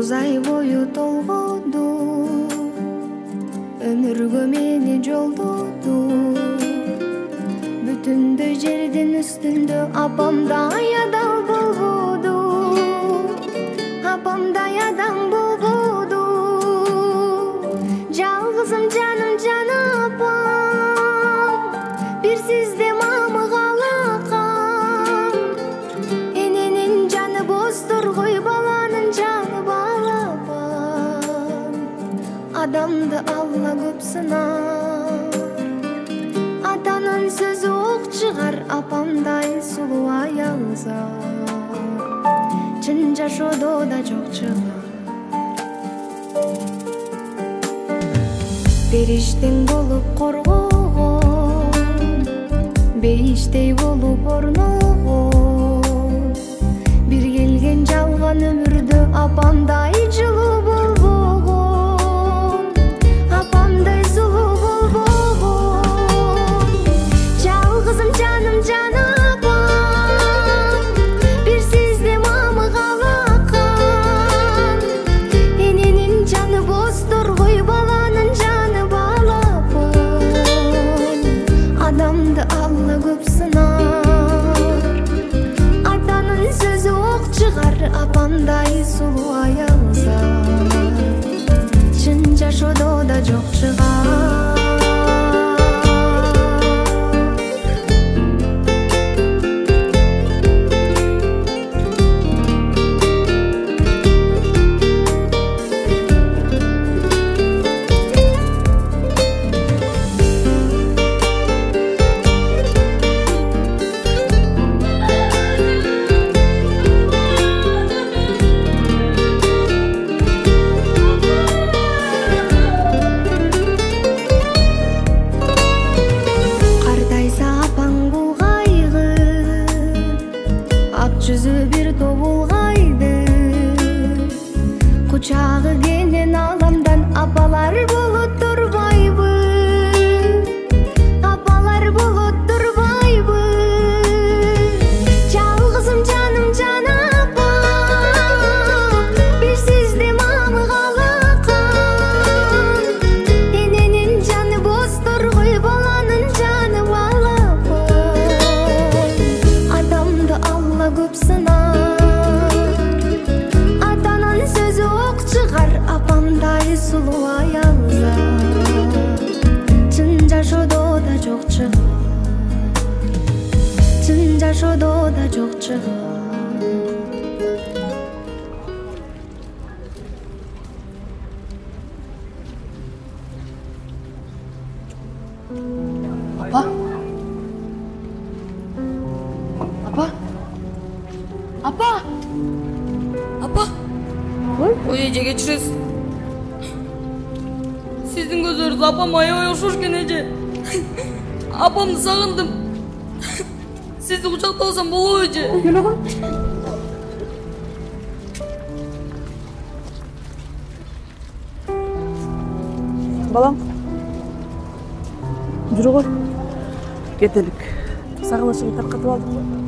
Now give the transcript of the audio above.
9 ай бою толгоду, өмүргө мени жолдоду. Бүтүндөй жердин үстүндө апамдай адам болбоду, апамдай адам болбоду. Жалгызым жаным жана апам, бир сизде мамы калакам. Эненин жаны боздур кой, баланын жаны балапан. Адамды Алла көп сынар, атанын сөзү ок чыгар, апамдай сулуу аялзар. Чын жашоодо да жок чыгар. Бериштең болуп коргогон, бейиштей болуп орногон. Бир келген жалган өмүрдө апамдай жылуу болбогон, апамдай сулуу болбогон. Жалгызым жаным жана апам, бир сизде мамы калакан. Эненин жаны боздур кой, баланын жаны балапан. Адамды Алла көп сынар, атанын сөзү ок чыгар, апамдай сулуу аялзар. Чын жашоодо да жок чыгар. Жүзү бир тобулгайды, кучагы кенен аламдан апалар болот турбайбы, апалар болот турбайбы. Жалгызым жаным жана апам, бир сизде мамы калакан. Эненин жаны боздур кой, баланын жаны балапан. Адамды Алла көп сынар, атанын сөзү ок чыгар, апамдай сулуу аялзар. Чын жашоодо да жок чыгар, чын жашоодо да жок чыгар. Апа? Апа? Апа? Апа? Ой, эже кечиресиз. Сиздин көзүңүз апам аябай окшош экен эже. Апамды сагындым. Сизди кучактап алсам болобу эже? Келегин. Балам. Жүрү ғой. Кетелик. Сагынычыңды таркатып алдык.